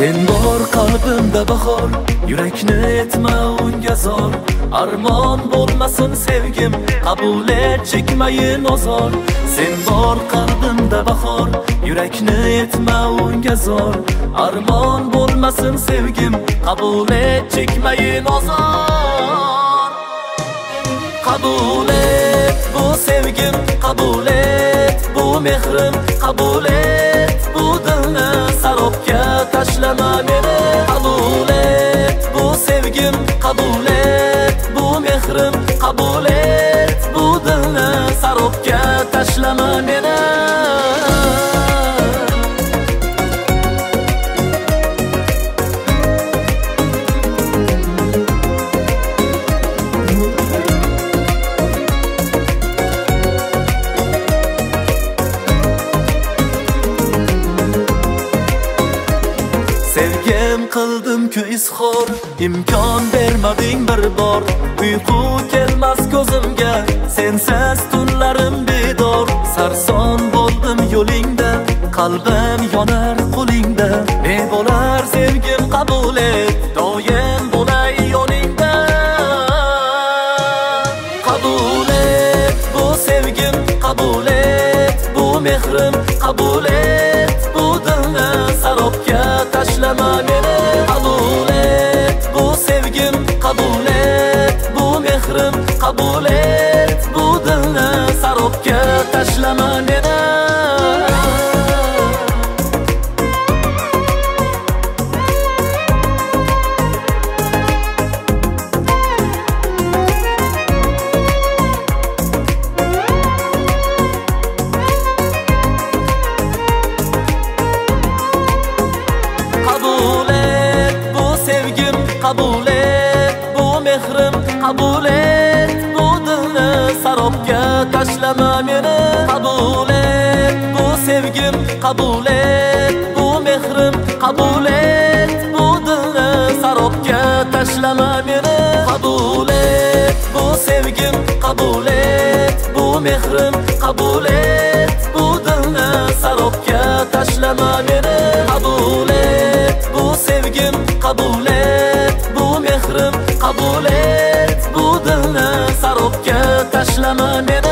Sen bor qalbimda bahor, yurakni etma unga zor. Armon bo'lmasin sevgim, qabul et chekmayin ozor. Sen bor qalbimda bahor, yurakni etma unga zor. Armon bo'lmasin sevgim, qabul et chekmayin ozor. Qabul et bu sevgim, qabul et bu mehrim, qabul et bu dilni sarobga tashlama meni. Qabul et bu sevgim, qabul et bu mehrim, qabul et bu dilni sarobga tashlama meni. Sevgim qildim-ku izhor, imkon bermading bir bor. Uyqu kelmas ko'zimga, sensiz tunlarim bedor. Sarson bo'ldim yo'lingda, qalbim yonar qo'lingda. Ne bo'lar sevgim qabul et, doim bo'lay yoningda. Qabul et bu sevgim, qabul et bu mehrim, qabul et bu dilni sarobga tashlama meni. Qabul et bu sevgim, qabul et bu mehrim, qabul et bu dilni sarobga tashlama meni. Qabul et bu sevgim, qabul et bu mehrim, qabul et bu dilni sarobga tashlama meni. Qabul et bu sevgim, qabul et bu mehrim, qabul et bu dilni sarobga tashlama meni. Qabul et bu sevgim, qabul et bu mehrim, qabul et bu dilni sarobga tashlama meni. Qabul et bu sevgim, qabul et bu mehrim, qabul et bu dilni sarobga tashlama meni.